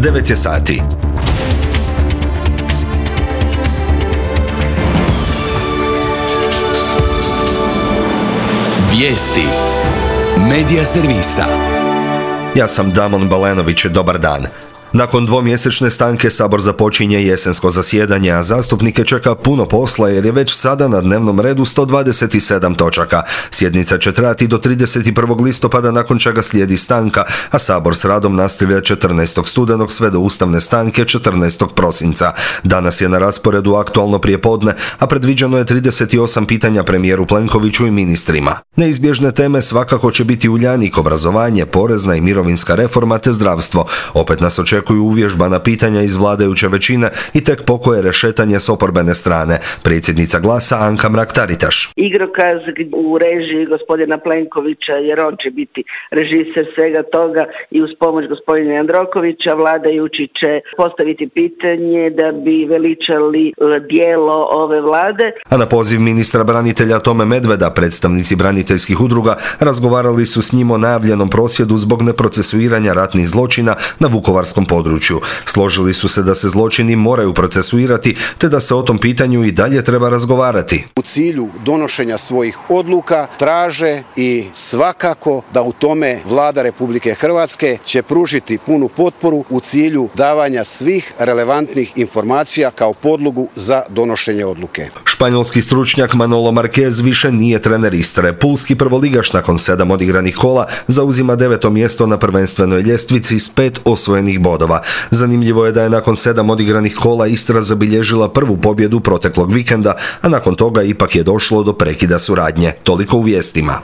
9 je sati. Vijesti Medija servisa. Ja sam Damon Balenović, dobar dan. Nakon dvomjesečne stanke Sabor započinje jesensko zasjedanje, a zastupnike čeka puno posla jer je već sada na dnevnom redu 127 točaka. Sjednica će trajati do 31. listopada, nakon čega slijedi stanka, a Sabor s radom nastavlja 14. studenog sve do ustavne stanke 14. prosinca. Danas je na rasporedu aktualno prijepodne, a predviđeno je 38 pitanja premijeru Plenkoviću i ministrima. Neizbježne teme svakako će biti Uljanik, obrazovanje, porezna i mirovinska reforma te zdravstvo. Opet nas očekuju uvježbana pitanja iz vladajuće većine i tek pokoje rešetanje s oporbene strane. Predsjednica Glasa Anka Mrak-Taritaš. Igrokaz u režiji gospodina Plenkovića, jer on će biti režiser svega toga i uz pomoć gospodina Jandrokovića vladajući će postaviti pitanje da bi veličali djelo ove vlade. A na poziv ministra branitelja Tome Medveda predstavnici braniteljskih udruga razgovarali su s njim o najavljenom prosvjedu zbog neprocesuiranja ratnih zločina na vukovarskom području. Složili su se da se zločini moraju procesuirati te da se o tom pitanju i dalje treba razgovarati. U cilju donošenja svojih odluka traže i svakako da u tome Vlada Republike Hrvatske će pružiti punu potporu u cilju davanja svih relevantnih informacija kao podlogu za donošenje odluke. Španjolski stručnjak Manolo Marquez više nije trener Istre. Pulski prvoligaš nakon 7 odigranih kola zauzima 9. mjesto na prvenstvenoj ljestvici s 5 osvojenih bodova. Zanimljivo je da je nakon 7 odigranih kola Istra zabilježila prvu pobjedu proteklog vikenda, a nakon toga ipak je došlo do prekida suradnje. Toliko u vijestima.